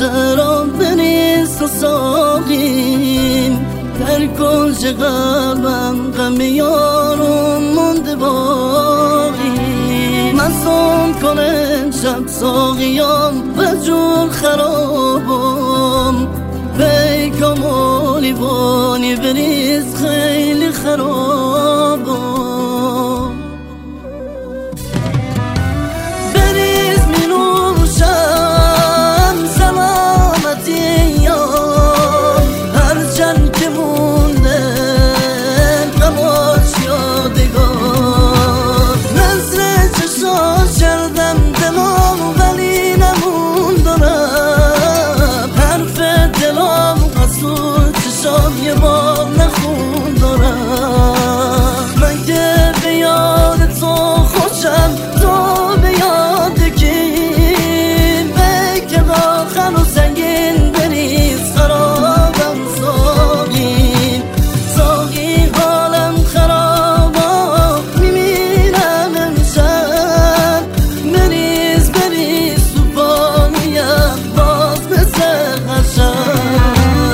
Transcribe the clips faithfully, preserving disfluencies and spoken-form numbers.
چرا بریز و ساقیم در کنج قلبم غم یارم مونده باقی مصوم کنه شب ساقیام و جور خرابم پیکم و لیوانی بریز خیلی خرابم بریز می نوشم سلامتی یام هرچند که مونده غماش یادگار نظر چشاش کردم دلم ولی نموندارم حرف دلم قصور چشام یه بار نخون دارم من که به یاد تو خوشم تو به یاد کی بکن آخر و سنگین بریز خرابم ساقی ساقی حالم خرابم میمیرم امشب بریز بریز تو پانیم باز مثل قشنگ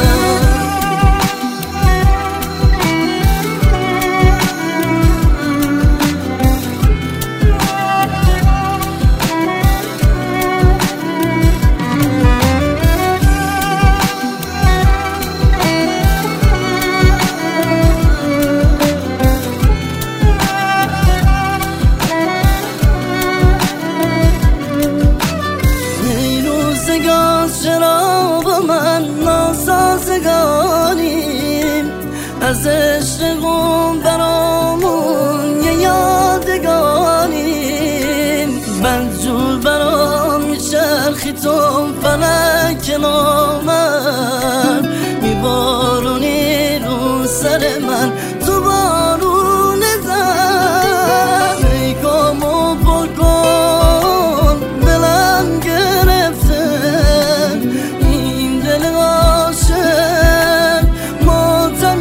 چرا با من ناسازگاریم از عشقم برامون یه یادگاریم بدجور برام میچرخی تو فلک نامم میبارونی رو سر من تو بارون زن پیکامو پر کن دلم گرفته این دل عاشق ماتم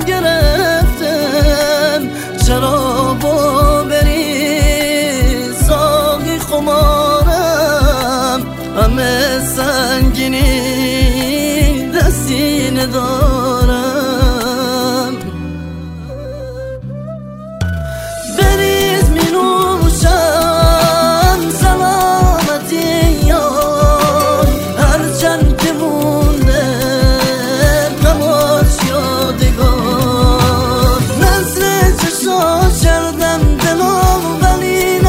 گرفتم شرابو بری ساقی خمارم همه سنگینی دستی ندارم بریز می نوشم سلامتی یار هرچند که مونده غماش یادگار نظر چشاش کردم دلم ولی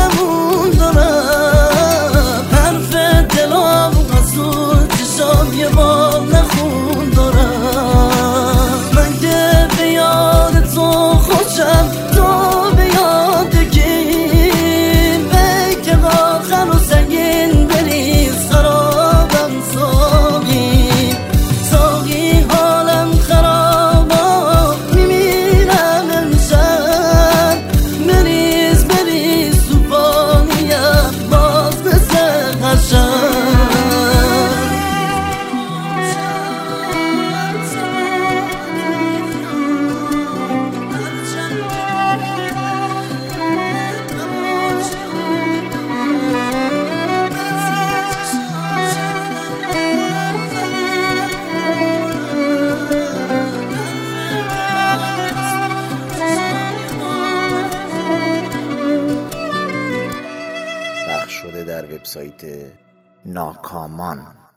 نموندارم حرف دلم قصور چشام یه بار نخون دارم من که به یاد تو خوشم تو به یاد کی بکن آخر و سنگین بریز خرابم ساقی ساقی حالم خرابم میمیرم امشب بریز بریز تو پانیم باز مثل قشنگ پخش شده در وبسایت ناکامان.